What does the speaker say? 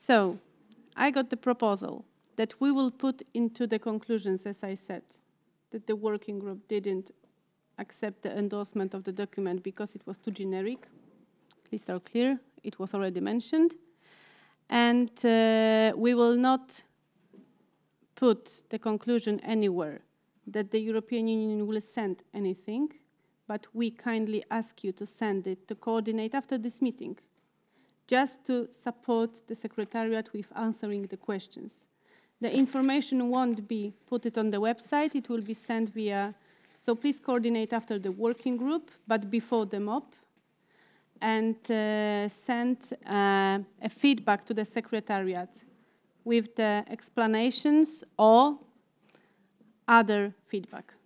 So I got the proposal that we will put into the conclusions, as I said, that the working group didn't accept the endorsement of the document because it was too generic. Lists are clear. It was already mentioned. And we will not put the conclusion anywhere that the European Union will send anything, but we kindly ask you to send it to coordinate after this meeting, just to support the Secretariat with answering the questions. The information won't be put it on the website, it will be sent via, so please coordinate after the working group, but before the MOP, and send a feedback to the Secretariat with the explanations or other feedback.